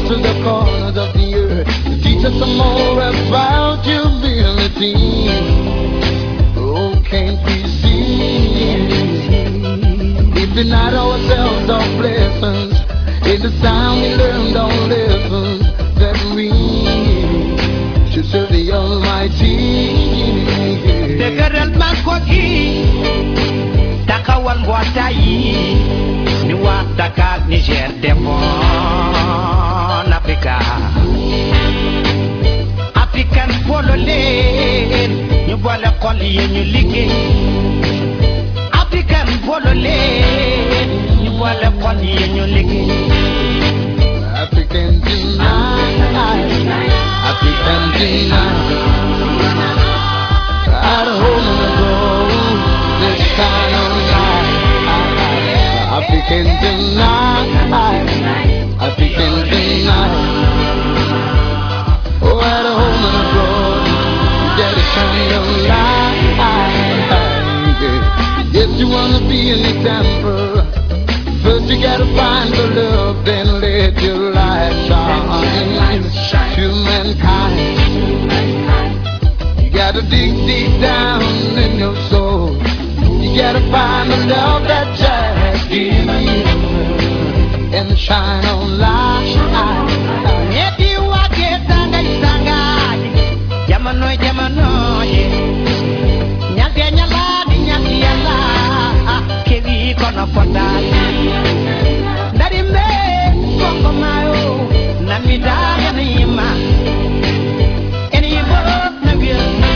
to the corners of the earth to teach us some more about humility. Oh, can't we see? If denied ourselves our blessings, in the sound we learned our lessons, that we should serve the Almighty. Tegeral makogi takawal mbwatayi ni wa Dakar Niger Devon Africa African bolole ñu boole xol yi ñu liggéey African bolole ñu boole xol yi ñu liggéey African tonight, African tonight. At home on the road, let's shine on light. African tonight, African tonight. Oh, at home on the road, you gotta shine your light. Yes, you wanna be an example. First you gotta find the love, then let your light shine to mankind. You gotta dig deep down in your soul. You gotta find the love that just gives you and shine on light. If you walk it, sanga, jamano, nyakenya la, kevi kono fondali. Dari me, kongo mayo, namida yanima.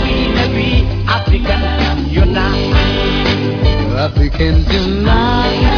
African unite. African tonight,